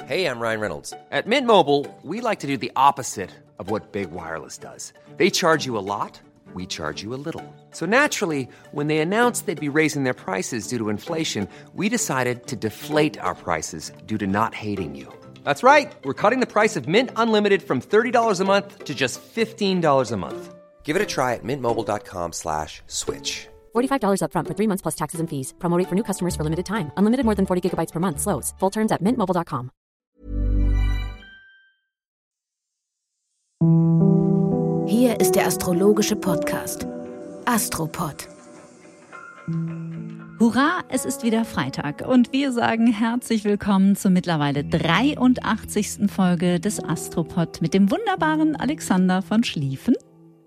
Hey, I'm Ryan Reynolds. At Mint Mobile, we like to do the opposite of what Big Wireless does. They charge you a lot, we charge you a little. So naturally, when they announced they'd be raising their prices due to inflation, we decided to deflate our prices due to not hating you. That's right. We're cutting the price of Mint Unlimited from $30 a month to just $15 a month. Give it a try at mintmobile.com/switch. $45 up front for 3 months plus taxes and fees. Promo rate for new customers for limited time. Unlimited more than 40 gigabytes per month. Slows full terms at mintmobile.com. Hier ist der astrologische Podcast Astropod. Hurra, es ist wieder Freitag und wir sagen herzlich willkommen zur mittlerweile 83. Folge des Astropod mit dem wunderbaren Alexander von Schlieffen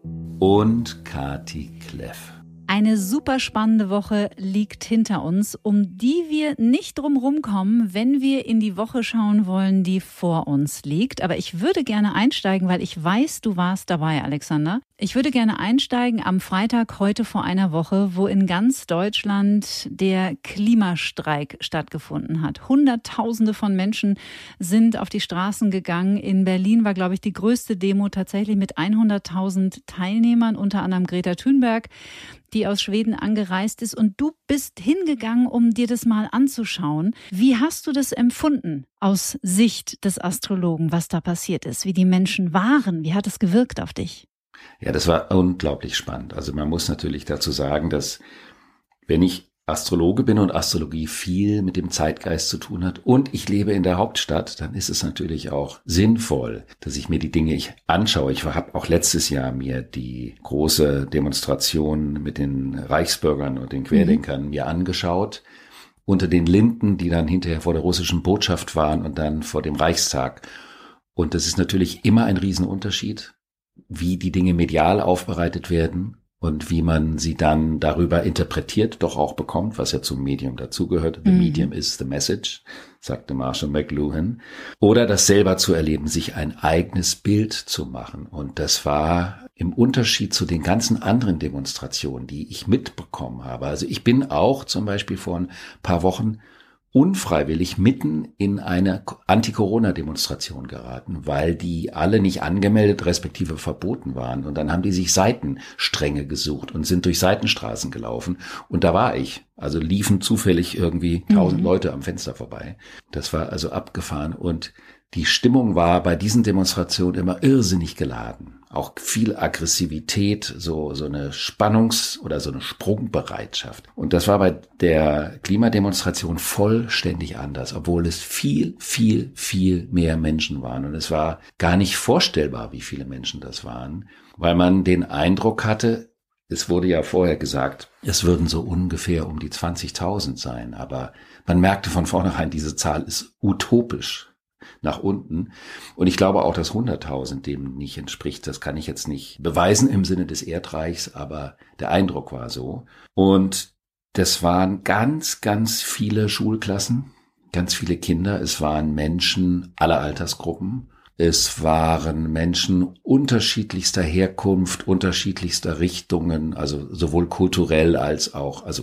und Kati Kleff. Eine super spannende Woche liegt hinter uns, um die wir nicht drum rumkommen, wenn wir in die Woche schauen wollen, die vor uns liegt. Aber ich würde gerne einsteigen, weil ich weiß, du warst dabei, Alexander. Ich würde gerne einsteigen am Freitag heute vor einer Woche, wo in ganz Deutschland der Klimastreik stattgefunden hat. Hunderttausende von Menschen sind auf die Straßen gegangen. In Berlin war, glaube ich, die größte Demo tatsächlich mit 100.000 Teilnehmern, unter anderem Greta Thunberg, die aus Schweden angereist ist. Und du bist hingegangen, um dir das mal anzuschauen. Wie hast du das empfunden aus Sicht des Astrologen, was da passiert ist, wie die Menschen waren? Wie hat es gewirkt auf dich? Ja, das war unglaublich spannend. Also man muss natürlich dazu sagen, dass wenn ich Astrologe bin und Astrologie viel mit dem Zeitgeist zu tun hat und ich lebe in der Hauptstadt, dann ist es natürlich auch sinnvoll, dass ich mir die Dinge anschaue. Ich habe auch letztes Jahr mir die große Demonstration mit den Reichsbürgern und den Querdenkern mir angeschaut, unter den Linden, die dann hinterher vor der russischen Botschaft waren und dann vor dem Reichstag. Und das ist natürlich immer ein Riesenunterschied, wie die Dinge medial aufbereitet werden und wie man sie dann darüber interpretiert, doch auch bekommt, was ja zum Medium dazugehört. The medium is the message, sagte Marshall McLuhan. Oder das selber zu erleben, sich ein eigenes Bild zu machen. Und das war im Unterschied zu den ganzen anderen Demonstrationen, die ich mitbekommen habe. Also ich bin auch zum Beispiel vor ein paar Wochen unfreiwillig mitten in eine Anti-Corona-Demonstration geraten, weil die alle nicht angemeldet, respektive verboten waren. Und dann haben die sich Seitenstränge gesucht und sind durch Seitenstraßen gelaufen. Und da war ich. Also liefen zufällig irgendwie 1000 Leute am Fenster vorbei. Das war also abgefahren. Und die Stimmung war bei diesen Demonstrationen immer irrsinnig geladen. Auch viel Aggressivität, so eine oder so eine Sprungbereitschaft. Und das war bei der Klimademonstration vollständig anders, obwohl es viel, viel, viel mehr Menschen waren. Und es war gar nicht vorstellbar, wie viele Menschen das waren, weil man den Eindruck hatte, es wurde ja vorher gesagt, es würden so ungefähr um die 20.000 sein. Aber man merkte von vornherein, diese Zahl ist utopisch nach unten. Und ich glaube auch, dass 100.000 dem nicht entspricht. Das kann ich jetzt nicht beweisen im Sinne des Erdreichs, aber der Eindruck war so. Und das waren ganz, ganz viele Schulklassen, ganz viele Kinder. Es waren Menschen aller Altersgruppen. Es waren Menschen unterschiedlichster Herkunft, unterschiedlichster Richtungen, also sowohl kulturell als auch, also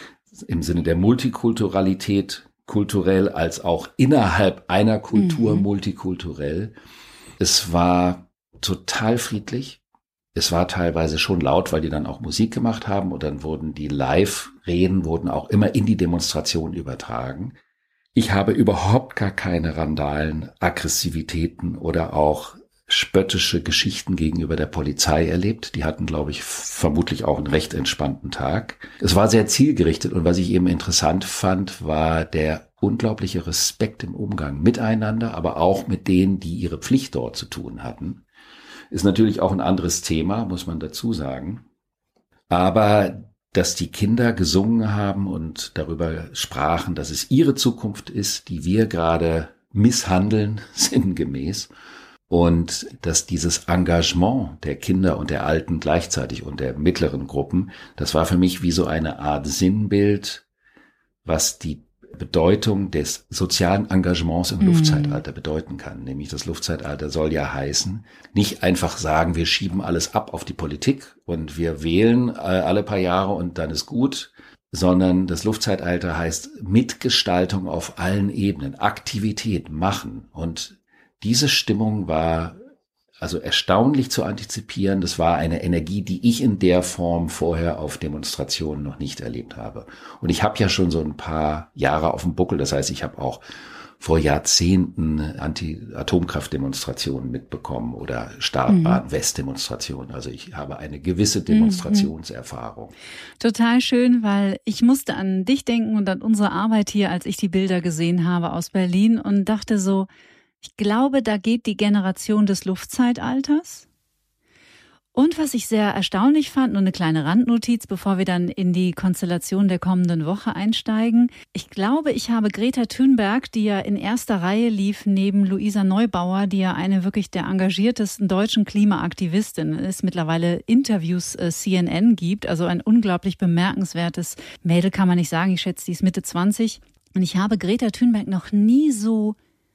im Sinne der Multikulturalität, kulturell als auch innerhalb einer Kultur multikulturell. Es war total friedlich. Es war teilweise schon laut, weil die dann auch Musik gemacht haben und dann wurden die Live-Reden auch immer in die Demonstration übertragen. Ich habe überhaupt gar keine Randalen, Aggressivitäten oder auch spöttische Geschichten gegenüber der Polizei erlebt. Die hatten, glaube ich, vermutlich auch einen recht entspannten Tag. Es war sehr zielgerichtet und was ich eben interessant fand, war der unglaubliche Respekt im Umgang miteinander, aber auch mit denen, die ihre Pflicht dort zu tun hatten. Ist natürlich auch ein anderes Thema, muss man dazu sagen. Aber dass die Kinder gesungen haben und darüber sprachen, dass es ihre Zukunft ist, die wir gerade misshandeln, sinngemäß. Und dass dieses Engagement der Kinder und der Alten gleichzeitig und der mittleren Gruppen, das war für mich wie so eine Art Sinnbild, was die Bedeutung des sozialen Engagements im Luftzeitalter bedeuten kann. Nämlich das Luftzeitalter soll ja heißen, nicht einfach sagen, wir schieben alles ab auf die Politik und wir wählen alle paar Jahre und dann ist gut, sondern das Luftzeitalter heißt Mitgestaltung auf allen Ebenen, Aktivität, Machen. Und diese Stimmung war also erstaunlich zu antizipieren. Das war eine Energie, die ich in der Form vorher auf Demonstrationen noch nicht erlebt habe. Und ich habe ja schon so ein paar Jahre auf dem Buckel. Das heißt, ich habe auch vor Jahrzehnten Anti-Atomkraft-Demonstrationen mitbekommen oder Start-Bahn-West-Demonstrationen. Also ich habe eine gewisse Demonstrationserfahrung. Total schön, weil ich musste an dich denken und an unsere Arbeit hier, als ich die Bilder gesehen habe aus Berlin und dachte so, ich glaube, da geht die Generation des Luftzeitalters. Und was ich sehr erstaunlich fand, nur eine kleine Randnotiz, bevor wir dann in die Konstellation der kommenden Woche einsteigen. Ich glaube, ich habe Greta Thunberg, die ja in erster Reihe lief, neben Luisa Neubauer, die ja eine wirklich der engagiertesten deutschen Klimaaktivistin ist, mittlerweile Interviews CNN gibt, also ein unglaublich bemerkenswertes Mädel, kann man nicht sagen. Ich schätze, die ist Mitte 20. Und ich habe Greta Thunberg noch nie so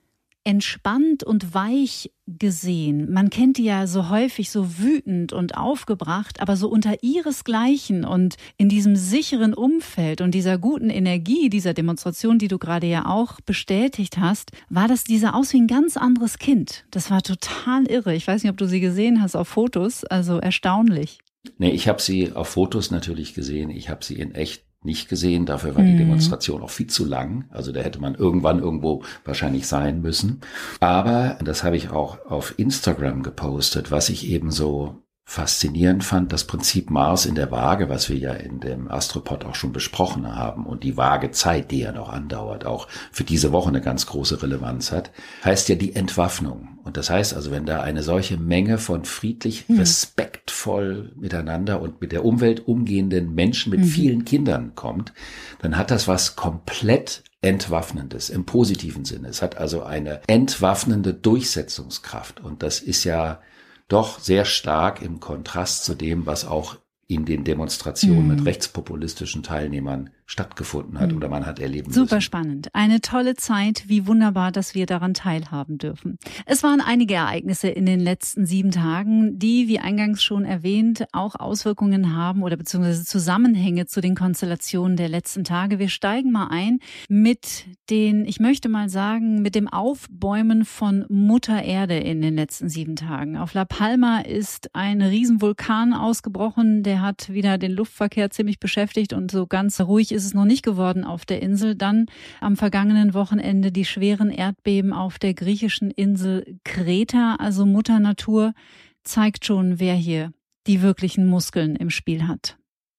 entspannt und weich gesehen. Man kennt die ja so häufig so wütend und aufgebracht, aber so unter ihresgleichen und in diesem sicheren Umfeld und dieser guten Energie dieser Demonstration, die du gerade ja auch bestätigt hast, war das dieser aus wie ein ganz anderes Kind. Das war total irre. Ich weiß nicht, ob du sie gesehen hast auf Fotos, also erstaunlich. Nee, ich habe sie auf Fotos natürlich gesehen. Ich habe sie in echt nicht gesehen. Dafür war die Demonstration auch viel zu lang. Also da hätte man irgendwann irgendwo wahrscheinlich sein müssen. Aber das habe ich auch auf Instagram gepostet, was ich eben so faszinierend fand, das Prinzip Mars in der Waage, was wir ja in dem Astropod auch schon besprochen haben und die Waagezeit, die ja noch andauert, auch für diese Woche eine ganz große Relevanz hat, heißt ja die Entwaffnung. Und das heißt also, wenn da eine solche Menge von friedlich, respektvoll miteinander und mit der Umwelt umgehenden Menschen mit vielen Kindern kommt, dann hat das was komplett Entwaffnendes im positiven Sinne. Es hat also eine entwaffnende Durchsetzungskraft und das ist ja doch sehr stark im Kontrast zu dem, was auch in den Demonstrationen mit rechtspopulistischen Teilnehmern stattgefunden hat oder man hat erleben müssen. Super spannend. Eine tolle Zeit. Wie wunderbar, dass wir daran teilhaben dürfen. Es waren einige Ereignisse in den letzten 7 Tagen, die, wie eingangs schon erwähnt, auch Auswirkungen haben oder beziehungsweise Zusammenhänge zu den Konstellationen der letzten Tage. Wir steigen mal ein mit ich möchte mal sagen, mit dem Aufbäumen von Mutter Erde in den letzten 7 Tagen. Auf La Palma ist ein Riesenvulkan ausgebrochen. Der hat wieder den Luftverkehr ziemlich beschäftigt und so ganz ruhig ist es noch nicht geworden auf der Insel. Dann am vergangenen Wochenende die schweren Erdbeben auf der griechischen Insel Kreta. Also Mutter Natur zeigt schon, wer hier die wirklichen Muskeln im Spiel hat.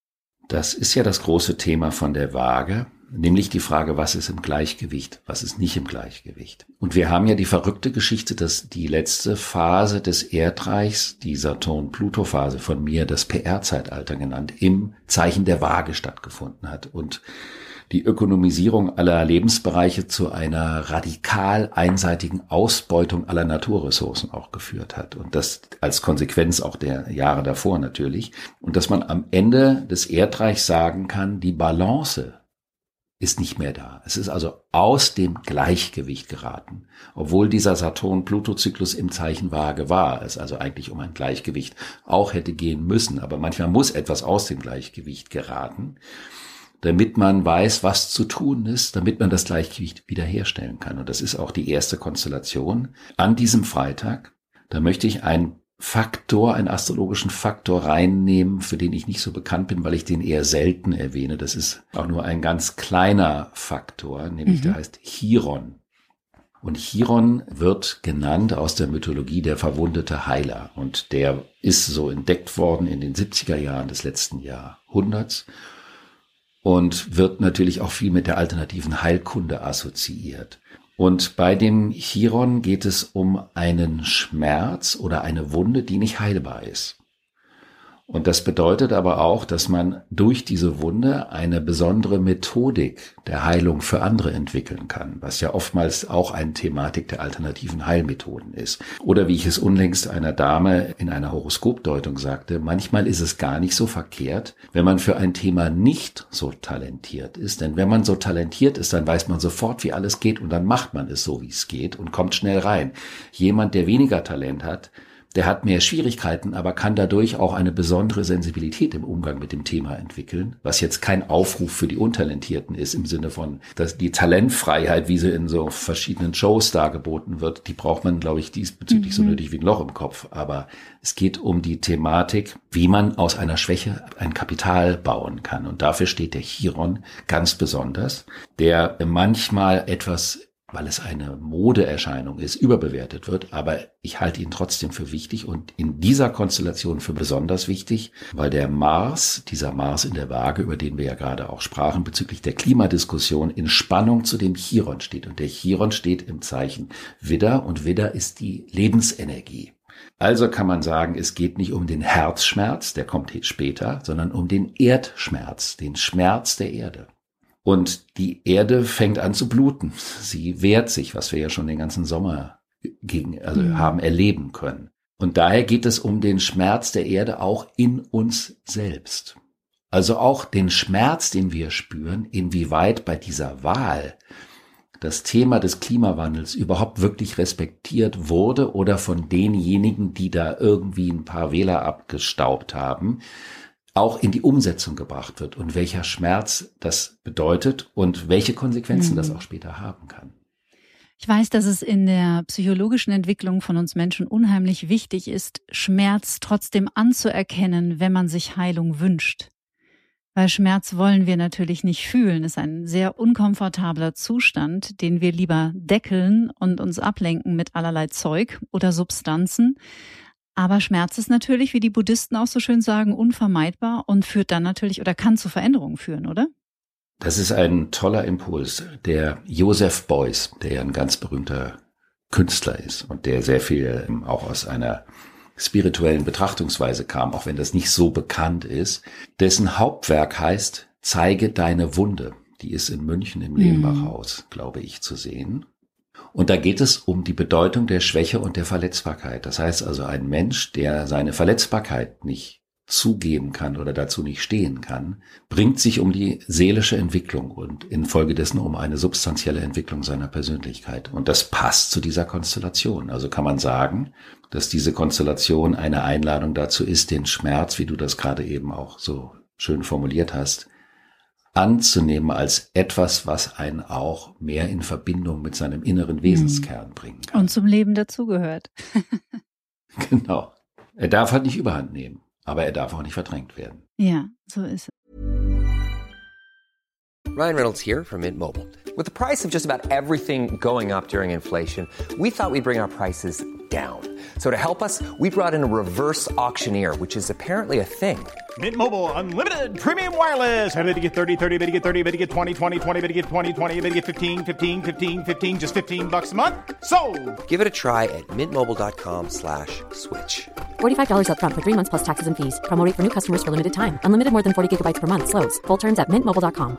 Das ist ja das große Thema von der Waage, nämlich die Frage, was ist im Gleichgewicht, was ist nicht im Gleichgewicht. Und wir haben ja die verrückte Geschichte, dass die letzte Phase des Erdreichs, die Saturn-Pluto-Phase von mir, das PR-Zeitalter genannt, im Zeichen der Waage stattgefunden hat und die Ökonomisierung aller Lebensbereiche zu einer radikal einseitigen Ausbeutung aller Naturressourcen auch geführt hat. Und das als Konsequenz auch der Jahre davor natürlich. Und dass man am Ende des Erdreichs sagen kann, die Balance ist nicht mehr da. Es ist also aus dem Gleichgewicht geraten, obwohl dieser Saturn-Pluto-Zyklus im Zeichen Waage war. Es also eigentlich um ein Gleichgewicht auch hätte gehen müssen. Aber manchmal muss etwas aus dem Gleichgewicht geraten, damit man weiß, was zu tun ist, damit man das Gleichgewicht wiederherstellen kann. Und das ist auch die erste Konstellation an diesem Freitag. Da möchte ich einen astrologischen Faktor reinnehmen, für den ich nicht so bekannt bin, weil ich den eher selten erwähne. Das ist auch nur ein ganz kleiner Faktor, nämlich der heißt Chiron. Und Chiron wird genannt aus der Mythologie der verwundete Heiler. Und der ist so entdeckt worden in den 70er Jahren des letzten Jahrhunderts und wird natürlich auch viel mit der alternativen Heilkunde assoziiert. Und bei dem Chiron geht es um einen Schmerz oder eine Wunde, die nicht heilbar ist. Und das bedeutet aber auch, dass man durch diese Wunde eine besondere Methodik der Heilung für andere entwickeln kann, was ja oftmals auch eine Thematik der alternativen Heilmethoden ist. Oder wie ich es unlängst einer Dame in einer Horoskopdeutung sagte, manchmal ist es gar nicht so verkehrt, wenn man für ein Thema nicht so talentiert ist. Denn wenn man so talentiert ist, dann weiß man sofort, wie alles geht und dann macht man es so, wie es geht und kommt schnell rein. Jemand, der weniger Talent hat, der hat mehr Schwierigkeiten, aber kann dadurch auch eine besondere Sensibilität im Umgang mit dem Thema entwickeln, was jetzt kein Aufruf für die Untalentierten ist im Sinne von, dass die Talentfreiheit, wie sie in so verschiedenen Shows dargeboten wird, die braucht man, glaube ich, diesbezüglich so nötig wie ein Loch im Kopf. Aber es geht um die Thematik, wie man aus einer Schwäche ein Kapital bauen kann. Und dafür steht der Chiron ganz besonders, der manchmal etwas, weil es eine Modeerscheinung ist, überbewertet wird. Aber ich halte ihn trotzdem für wichtig und in dieser Konstellation für besonders wichtig, weil der Mars, dieser Mars in der Waage, über den wir ja gerade auch sprachen, bezüglich der Klimadiskussion in Spannung zu dem Chiron steht. Und der Chiron steht im Zeichen Widder und Widder ist die Lebensenergie. Also kann man sagen, es geht nicht um den Herzschmerz, der kommt später, sondern um den Erdschmerz, den Schmerz der Erde. Und die Erde fängt an zu bluten. Sie wehrt sich, was wir ja schon den ganzen Sommer haben erleben können. Und daher geht es um den Schmerz der Erde auch in uns selbst. Also auch den Schmerz, den wir spüren, inwieweit bei dieser Wahl das Thema des Klimawandels überhaupt wirklich respektiert wurde oder von denjenigen, die da irgendwie ein paar Wähler abgestaubt haben, auch in die Umsetzung gebracht wird und welcher Schmerz das bedeutet und welche Konsequenzen das auch später haben kann. Ich weiß, dass es in der psychologischen Entwicklung von uns Menschen unheimlich wichtig ist, Schmerz trotzdem anzuerkennen, wenn man sich Heilung wünscht. Weil Schmerz wollen wir natürlich nicht fühlen. Es ist ein sehr unkomfortabler Zustand, den wir lieber deckeln und uns ablenken mit allerlei Zeug oder Substanzen. Aber Schmerz ist natürlich, wie die Buddhisten auch so schön sagen, unvermeidbar und führt dann natürlich oder kann zu Veränderungen führen, oder? Das ist ein toller Impuls. Der Joseph Beuys, der ja ein ganz berühmter Künstler ist und der sehr viel auch aus einer spirituellen Betrachtungsweise kam, auch wenn das nicht so bekannt ist, dessen Hauptwerk heißt Zeige deine Wunde. Die ist in München im Lehmbachhaus, glaube ich, zu sehen. Und da geht es um die Bedeutung der Schwäche und der Verletzbarkeit. Das heißt also, ein Mensch, der seine Verletzbarkeit nicht zugeben kann oder dazu nicht stehen kann, bringt sich um die seelische Entwicklung und infolgedessen um eine substanzielle Entwicklung seiner Persönlichkeit. Und das passt zu dieser Konstellation. Also kann man sagen, dass diese Konstellation eine Einladung dazu ist, den Schmerz, wie du das gerade eben auch so schön formuliert hast, anzunehmen als etwas, was einen auch mehr in Verbindung mit seinem inneren Wesenskern bringen kann. Und zum Leben dazugehört. Genau. Er darf halt nicht überhand nehmen, aber er darf auch nicht verdrängt werden. Ja, so ist es. Ryan Reynolds here from Mint Mobile. With the price of just about everything going up during inflation, we thought we'd bring our prices down. So to help us, we brought in a reverse auctioneer, which is apparently a thing. Mint Mobile Unlimited Premium Wireless. How to get 30, 30, how to get 30, how to get 20, 20, 20, how to get 20, 20, how to get 15, 15, 15, 15, just $15 a month? Sold! Give it a try at mintmobile.com/switch. $45 up front for 3 months plus taxes and fees. Promo rate for new customers for limited time. Unlimited more than 40 gigabytes per month. Slows full terms at mintmobile.com.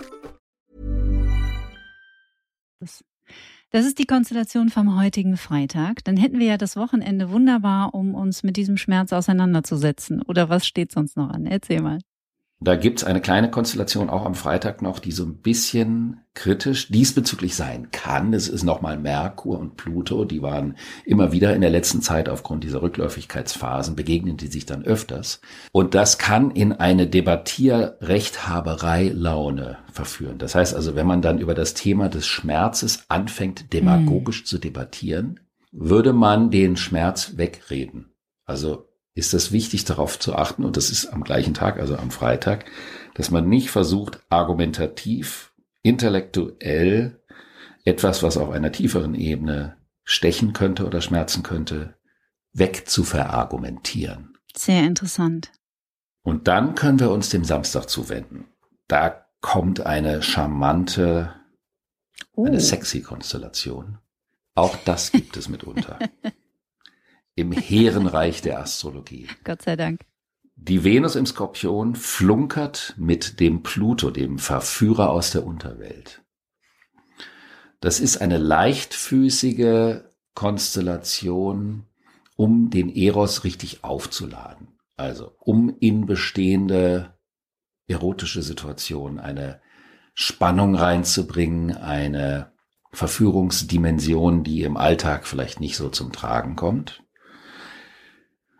Das ist die Konstellation vom heutigen Freitag. Dann hätten wir ja das Wochenende wunderbar, um uns mit diesem Schmerz auseinanderzusetzen. Oder was steht sonst noch an? Erzähl mal. Da gibt's eine kleine Konstellation auch am Freitag noch, die so ein bisschen kritisch diesbezüglich sein kann. Es ist nochmal Merkur und Pluto, die waren immer wieder in der letzten Zeit aufgrund dieser Rückläufigkeitsphasen, begegnen die sich dann öfters. Und das kann in eine Debattierrechthaberei-Laune verführen. Das heißt also, wenn man dann über das Thema des Schmerzes anfängt, demagogisch zu debattieren, würde man den Schmerz wegreden. Also ist es wichtig, darauf zu achten, und das ist am gleichen Tag, also am Freitag, dass man nicht versucht, argumentativ, intellektuell etwas, was auf einer tieferen Ebene stechen könnte oder schmerzen könnte, wegzuverargumentieren. Sehr interessant. Und dann können wir uns dem Samstag zuwenden. Da kommt eine charmante, eine sexy Konstellation. Auch das gibt es mitunter. Im Heerenreich der Astrologie. Gott sei Dank. Die Venus im Skorpion flunkert mit dem Pluto, dem Verführer aus der Unterwelt. Das ist eine leichtfüßige Konstellation, um den Eros richtig aufzuladen. Also um in bestehende erotische Situationen eine Spannung reinzubringen, eine Verführungsdimension, die im Alltag vielleicht nicht so zum Tragen kommt.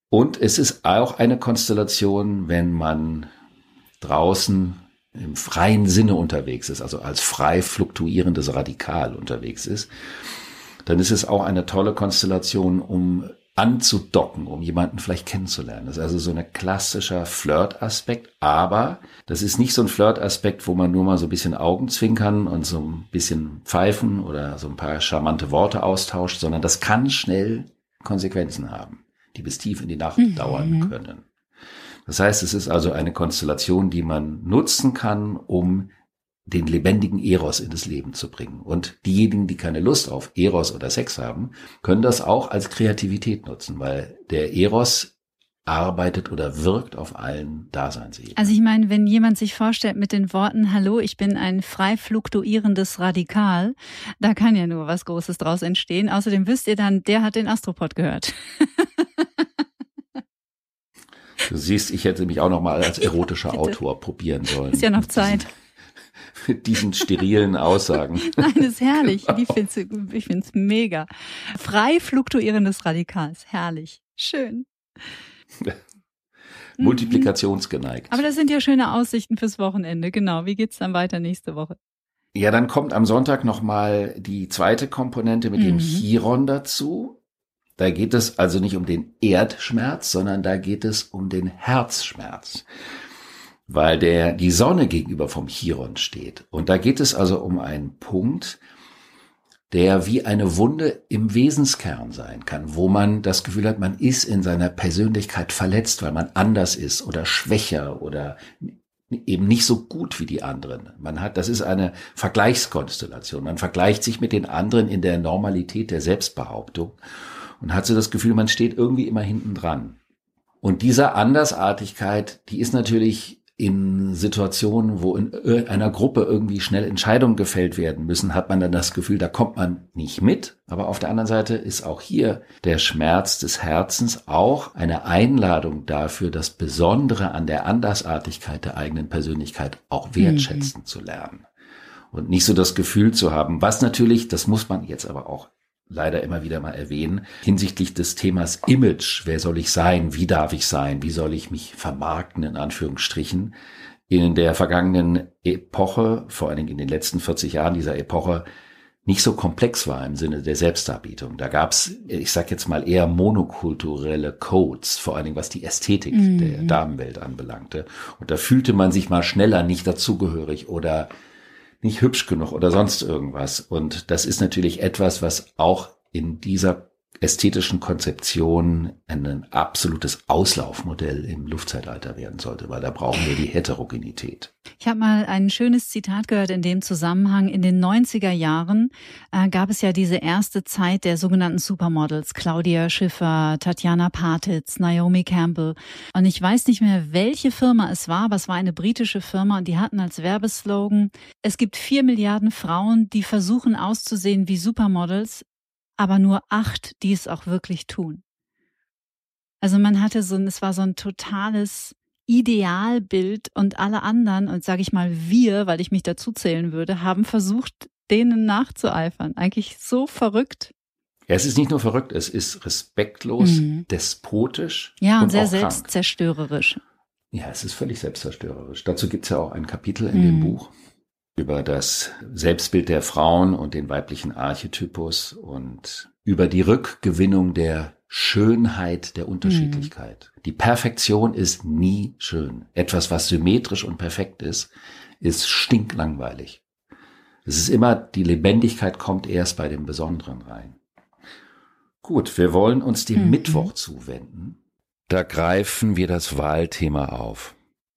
Und es ist auch eine Konstellation, wenn man draußen im freien Sinne unterwegs ist, also als frei fluktuierendes Radikal unterwegs ist, dann ist es auch eine tolle Konstellation, um anzudocken, um jemanden vielleicht kennenzulernen. Das ist also so ein klassischer Flirt-Aspekt, aber das ist nicht so ein Flirt-Aspekt, wo man nur mal so ein bisschen Augenzwinkern und so ein bisschen pfeifen oder so ein paar charmante Worte austauscht, sondern das kann schnell Konsequenzen haben, die bis tief in die Nacht dauern können. Das heißt, es ist also eine Konstellation, die man nutzen kann, um den lebendigen Eros in das Leben zu bringen. Und diejenigen, die keine Lust auf Eros oder Sex haben, können das auch als Kreativität nutzen, weil der Eros arbeitet oder wirkt auf allen Daseinsebenen. Also ich meine, wenn jemand sich vorstellt mit den Worten, hallo, ich bin ein frei fluktuierendes Radikal, da kann ja nur was Großes draus entstehen. Außerdem wisst ihr dann, der hat den Astropod gehört. Du siehst, ich hätte mich auch noch mal als erotischer Autor probieren sollen. Ist ja noch Zeit. Mit diesen sterilen Aussagen. Nein, das ist herrlich. Ich find's mega. Frei fluktuierendes Radikal, ist herrlich. Schön. Multiplikationsgeneigt. Aber das sind ja schöne Aussichten fürs Wochenende. Genau. Wie geht's dann weiter nächste Woche? Ja, dann kommt am Sonntag nochmal die zweite Komponente mit dem Chiron dazu. Da geht es also nicht um den Erdschmerz, sondern da geht es um den Herzschmerz, weil die Sonne gegenüber vom Chiron steht. Und da geht es also um einen Punkt, der wie eine Wunde im Wesenskern sein kann, wo man das Gefühl hat, man ist in seiner Persönlichkeit verletzt, weil man anders ist oder schwächer oder eben nicht so gut wie die anderen. Das ist eine Vergleichskonstellation. Man vergleicht sich mit den anderen in der Normalität der Selbstbehauptung und hat so das Gefühl, man steht irgendwie immer hinten dran. Und diese Andersartigkeit, die ist natürlich in Situationen, wo in einer Gruppe irgendwie schnell Entscheidungen gefällt werden müssen, hat man dann das Gefühl, da kommt man nicht mit. Aber auf der anderen Seite ist auch hier der Schmerz des Herzens auch eine Einladung dafür, das Besondere an der Andersartigkeit der eigenen Persönlichkeit auch wertschätzen zu lernen. Und nicht so das Gefühl zu haben, was natürlich, das muss man jetzt aber auch leider immer wieder mal erwähnen, hinsichtlich des Themas Image. Wer soll ich sein? Wie darf ich sein? Wie soll ich mich vermarkten, in Anführungsstrichen? In der vergangenen Epoche, vor allen Dingen in den letzten 40 Jahren dieser Epoche, nicht so komplex war im Sinne der Selbstdarbietung. Da gab's, ich sag jetzt mal, eher monokulturelle Codes, vor allen Dingen was die Ästhetik der Damenwelt anbelangte. Und da fühlte man sich mal schneller nicht dazugehörig oder nicht hübsch genug oder sonst irgendwas. Und das ist natürlich etwas, was auch in dieser ästhetischen Konzeption ein absolutes Auslaufmodell im Luftzeitalter werden sollte, weil da brauchen wir die Heterogenität. Ich habe mal ein schönes Zitat gehört in dem Zusammenhang. In den 90er Jahren gab es ja diese erste Zeit der sogenannten Supermodels. Claudia Schiffer, Tatjana Patitz, Naomi Campbell. Und ich weiß nicht mehr, welche Firma es war, aber es war eine britische Firma und die hatten als Werbeslogan, es gibt 4 Milliarden Frauen, die versuchen auszusehen wie Supermodels, aber nur 8, die es auch wirklich tun. Also man hatte es war so ein totales Idealbild und alle anderen, und sage ich mal wir, weil ich mich dazu zählen würde, haben versucht, denen nachzueifern. Eigentlich so verrückt. Ja, es ist nicht nur verrückt, es ist respektlos, despotisch und sehr auch krank. Selbstzerstörerisch. Ja, es ist völlig selbstzerstörerisch. Dazu gibt es ja auch ein Kapitel in dem Buch über das Selbstbild der Frauen und den weiblichen Archetypus und über die Rückgewinnung der Schönheit der Unterschiedlichkeit. Die Perfektion ist nie schön. Etwas, was symmetrisch und perfekt ist stinklangweilig. Es ist immer, die Lebendigkeit kommt erst bei dem Besonderen rein. Gut, wir wollen uns dem Mittwoch zuwenden. Da greifen wir das Wahlthema auf.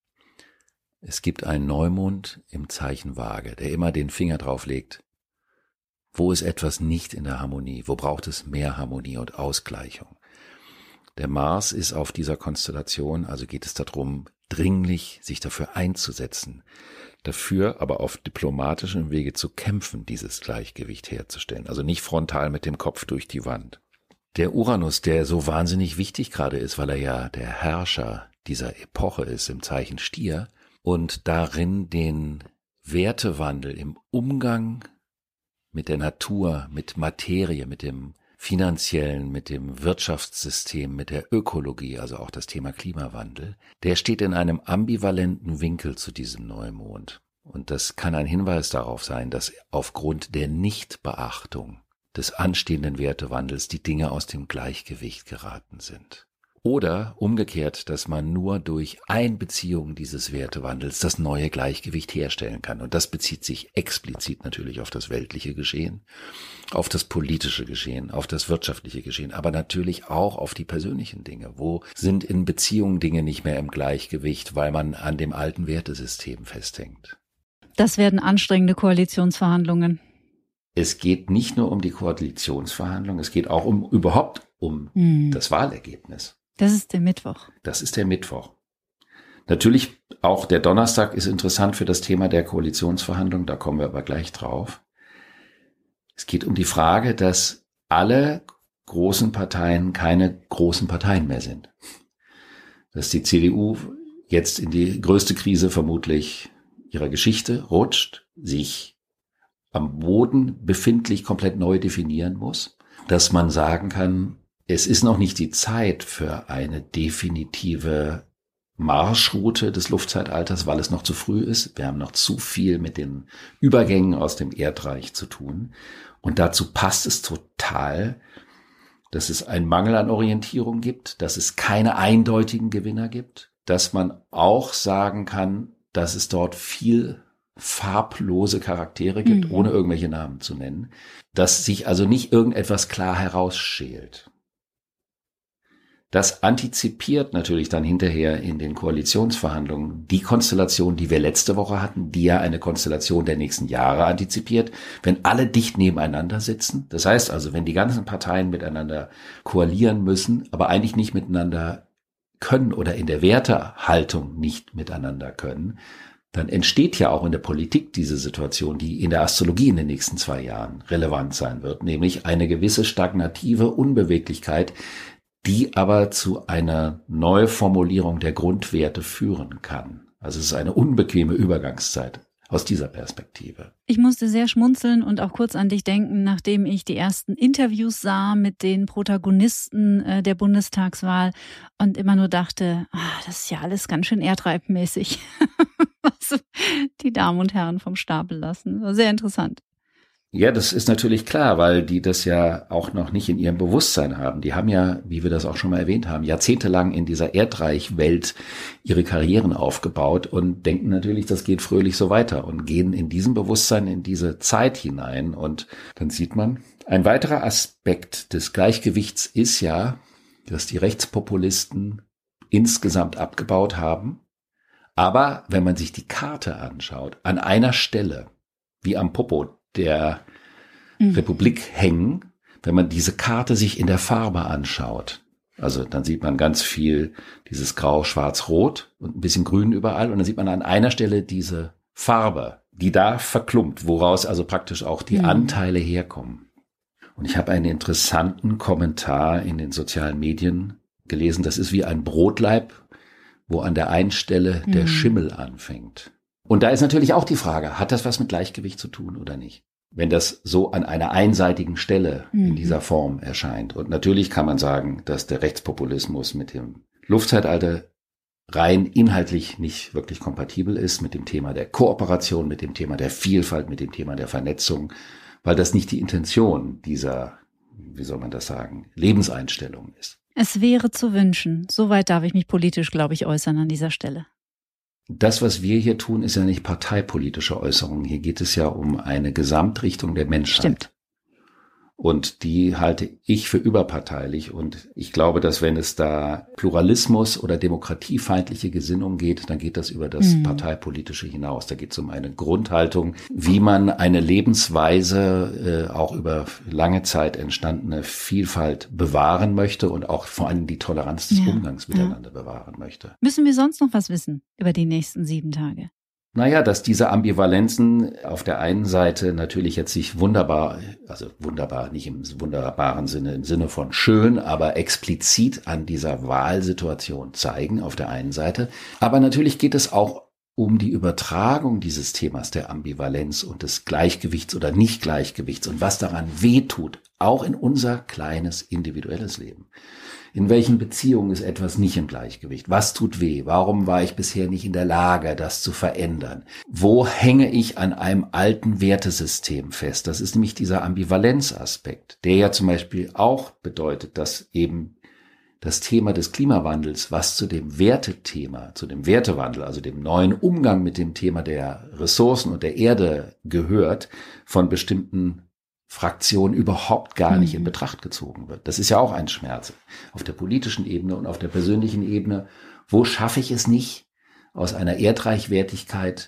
Es gibt einen Neumond im Zeichen Waage, der immer den Finger drauf legt. Wo ist etwas nicht in der Harmonie? Wo braucht es mehr Harmonie und Ausgleichung? Der Mars ist auf dieser Konstellation, also geht es darum, dringlich sich dafür einzusetzen, dafür aber auf diplomatischem Wege zu kämpfen, dieses Gleichgewicht herzustellen, also nicht frontal mit dem Kopf durch die Wand. Der Uranus, der so wahnsinnig wichtig gerade ist, weil er ja der Herrscher dieser Epoche ist im Zeichen Stier, und darin den Wertewandel im Umgang mit der Natur, mit Materie, mit dem finanziellen, mit dem Wirtschaftssystem, mit der Ökologie, also auch das Thema Klimawandel, der steht in einem ambivalenten Winkel zu diesem Neumond. Und das kann ein Hinweis darauf sein, dass aufgrund der Nichtbeachtung des anstehenden Wertewandels die Dinge aus dem Gleichgewicht geraten sind. Oder umgekehrt, dass man nur durch Einbeziehung dieses Wertewandels das neue Gleichgewicht herstellen kann. Und das bezieht sich explizit natürlich auf das weltliche Geschehen, auf das politische Geschehen, auf das wirtschaftliche Geschehen, aber natürlich auch auf die persönlichen Dinge. Wo sind in Beziehungen Dinge nicht mehr im Gleichgewicht, weil man an dem alten Wertesystem festhängt? Das werden anstrengende Koalitionsverhandlungen. Es geht nicht nur um die Koalitionsverhandlungen, es geht auch überhaupt um das Wahlergebnis. Das ist der Mittwoch. Das ist der Mittwoch. Natürlich auch der Donnerstag ist interessant für das Thema der Koalitionsverhandlungen, da kommen wir aber gleich drauf. Es geht um die Frage, dass alle großen Parteien keine großen Parteien mehr sind. Dass die CDU jetzt in die größte Krise vermutlich ihrer Geschichte rutscht, sich am Boden befindlich komplett neu definieren muss, dass man sagen kann, es ist noch nicht die Zeit für eine definitive Marschroute des Luftzeitalters, weil es noch zu früh ist. Wir haben noch zu viel mit den Übergängen aus dem Erdreich zu tun. Und dazu passt es total, dass es einen Mangel an Orientierung gibt, dass es keine eindeutigen Gewinner gibt, dass man auch sagen kann, dass es dort viel farblose Charaktere gibt, ohne irgendwelche Namen zu nennen, dass sich also nicht irgendetwas klar herausschält. Das antizipiert natürlich dann hinterher in den Koalitionsverhandlungen die Konstellation, die wir letzte Woche hatten, die ja eine Konstellation der nächsten Jahre antizipiert, wenn alle dicht nebeneinander sitzen. Das heißt also, wenn die ganzen Parteien miteinander koalieren müssen, aber eigentlich nicht miteinander können oder in der Wertehaltung nicht miteinander können, dann entsteht ja auch in der Politik diese Situation, die in der Astrologie in den nächsten 2 Jahren relevant sein wird, nämlich eine gewisse stagnative Unbeweglichkeit, die aber zu einer Neuformulierung der Grundwerte führen kann. Also es ist eine unbequeme Übergangszeit aus dieser Perspektive. Ich musste sehr schmunzeln und auch kurz an dich denken, nachdem ich die ersten Interviews sah mit den Protagonisten der Bundestagswahl und immer nur dachte, das ist ja alles ganz schön erdreibmäßig, was die Damen und Herren vom Stapel lassen. War sehr interessant. Ja, das ist natürlich klar, weil die das ja auch noch nicht in ihrem Bewusstsein haben. Die haben ja, wie wir das auch schon mal erwähnt haben, jahrzehntelang in dieser Erdreichwelt ihre Karrieren aufgebaut und denken natürlich, das geht fröhlich so weiter und gehen in diesem Bewusstsein in diese Zeit hinein. Und dann sieht man, ein weiterer Aspekt des Gleichgewichts ist ja, dass die Rechtspopulisten insgesamt abgebaut haben. Aber wenn man sich die Karte anschaut, an einer Stelle, wie am Popo der Republik hängen, wenn man diese Karte sich in der Farbe anschaut. Also dann sieht man ganz viel dieses Grau, Schwarz, Rot und ein bisschen Grün überall. Und dann sieht man an einer Stelle diese Farbe, die da verklumpt, woraus also praktisch auch die Anteile herkommen. Und ich habe einen interessanten Kommentar in den sozialen Medien gelesen. Das ist wie ein Brotleib, wo an der einen Stelle der Schimmel anfängt. Und da ist natürlich auch die Frage, hat das was mit Gleichgewicht zu tun oder nicht? Wenn das so an einer einseitigen Stelle in dieser Form erscheint. Und natürlich kann man sagen, dass der Rechtspopulismus mit dem Luftzeitalter rein inhaltlich nicht wirklich kompatibel ist mit dem Thema der Kooperation, mit dem Thema der Vielfalt, mit dem Thema der Vernetzung, weil das nicht die Intention dieser, wie soll man das sagen, Lebenseinstellung ist. Es wäre zu wünschen. Soweit darf ich mich politisch, glaube ich, äußern an dieser Stelle. Das, was wir hier tun, ist ja nicht parteipolitische Äußerungen. Hier geht es ja um eine Gesamtrichtung der Menschheit. Stimmt. Und die halte ich für überparteilich. Und ich glaube, dass wenn es da Pluralismus oder demokratiefeindliche Gesinnung geht, dann geht das über das Parteipolitische hinaus. Da geht es um eine Grundhaltung, wie man eine Lebensweise, auch über lange Zeit entstandene Vielfalt bewahren möchte und auch vor allem die Toleranz des Umgangs miteinander bewahren möchte. Müssen wir sonst noch was wissen über die nächsten 7 Tage? Naja, dass diese Ambivalenzen auf der einen Seite natürlich jetzt sich wunderbar, also wunderbar nicht im wunderbaren Sinne, im Sinne von schön, aber explizit an dieser Wahlsituation zeigen auf der einen Seite. Aber natürlich geht es auch um die Übertragung dieses Themas der Ambivalenz und des Gleichgewichts oder Nicht-Gleichgewichts und was daran wehtut, auch in unser kleines individuelles Leben. In welchen Beziehungen ist etwas nicht im Gleichgewicht? Was tut weh? Warum war ich bisher nicht in der Lage, das zu verändern? Wo hänge ich an einem alten Wertesystem fest? Das ist nämlich dieser Ambivalenzaspekt, der ja zum Beispiel auch bedeutet, dass eben das Thema des Klimawandels, was zu dem Wertethema, zu dem Wertewandel, also dem neuen Umgang mit dem Thema der Ressourcen und der Erde gehört, von bestimmten Fraktionen überhaupt gar nicht in Betracht gezogen wird. Das ist ja auch ein Schmerz auf der politischen Ebene und auf der persönlichen Ebene. Wo schaffe ich es nicht, aus einer Erdreichwertigkeit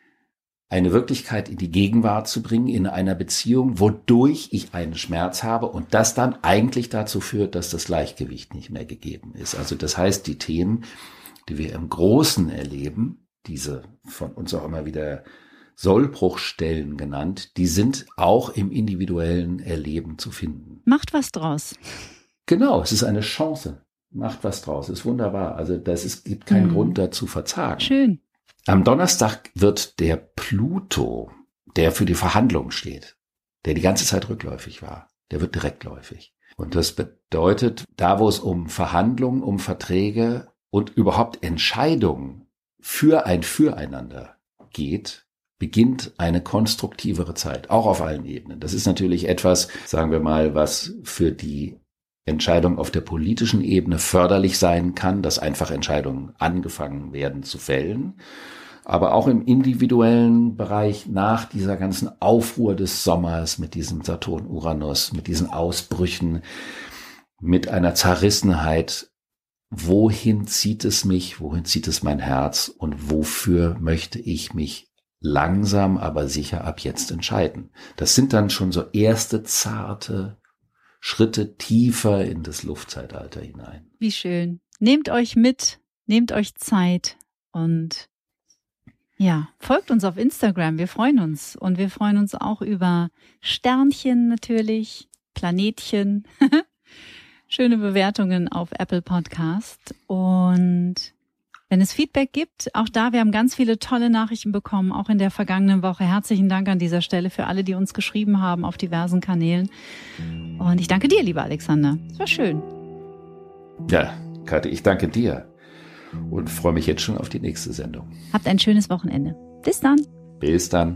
eine Wirklichkeit in die Gegenwart zu bringen, in einer Beziehung, wodurch ich einen Schmerz habe und das dann eigentlich dazu führt, dass das Gleichgewicht nicht mehr gegeben ist. Also das heißt, die Themen, die wir im Großen erleben, diese von uns auch immer wieder Sollbruchstellen genannt, die sind auch im individuellen Erleben zu finden. Macht was draus. Genau, es ist eine Chance. Macht was draus, ist wunderbar. Also es gibt keinen Grund dazu verzagen. Schön. Am Donnerstag wird der Pluto, der für die Verhandlungen steht, der die ganze Zeit rückläufig war, der wird direktläufig. Und das bedeutet, da wo es um Verhandlungen, um Verträge und überhaupt Entscheidungen für ein Füreinander geht, beginnt eine konstruktivere Zeit, auch auf allen Ebenen. Das ist natürlich etwas, sagen wir mal, was für die Entscheidung auf der politischen Ebene förderlich sein kann, dass einfach Entscheidungen angefangen werden zu fällen. Aber auch im individuellen Bereich nach dieser ganzen Aufruhr des Sommers mit diesem Saturn-Uranus, mit diesen Ausbrüchen, mit einer Zerrissenheit, wohin zieht es mich, wohin zieht es mein Herz und wofür möchte ich mich langsam, aber sicher ab jetzt entscheiden. Das sind dann schon so erste zarte Schritte tiefer in das Luftzeitalter hinein. Wie schön. Nehmt euch mit, nehmt euch Zeit und ja, folgt uns auf Instagram. Wir freuen uns und wir freuen uns auch über Sternchen natürlich, Planetchen, schöne Bewertungen auf Apple Podcast und wenn es Feedback gibt, auch da, wir haben ganz viele tolle Nachrichten bekommen, auch in der vergangenen Woche. Herzlichen Dank an dieser Stelle für alle, die uns geschrieben haben auf diversen Kanälen. Und ich danke dir, lieber Alexander. Es war schön. Ja, Kathi, ich danke dir und freue mich jetzt schon auf die nächste Sendung. Habt ein schönes Wochenende. Bis dann. Bis dann.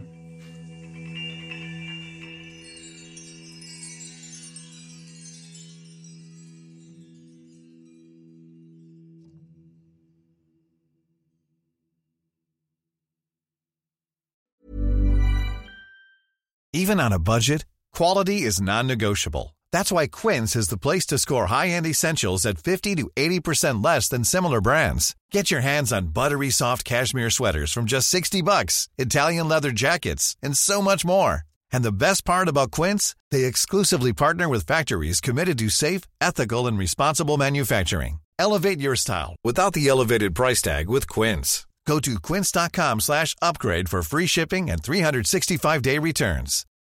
Even on a budget, quality is non-negotiable. That's why Quince is the place to score high-end essentials at 50 to 80% less than similar brands. Get your hands on buttery soft cashmere sweaters from just $60, Italian leather jackets, and so much more. And the best part about Quince, they exclusively partner with factories committed to safe, ethical, and responsible manufacturing. Elevate your style without the elevated price tag with Quince. Go to quince.com/upgrade for free shipping and 365-day returns.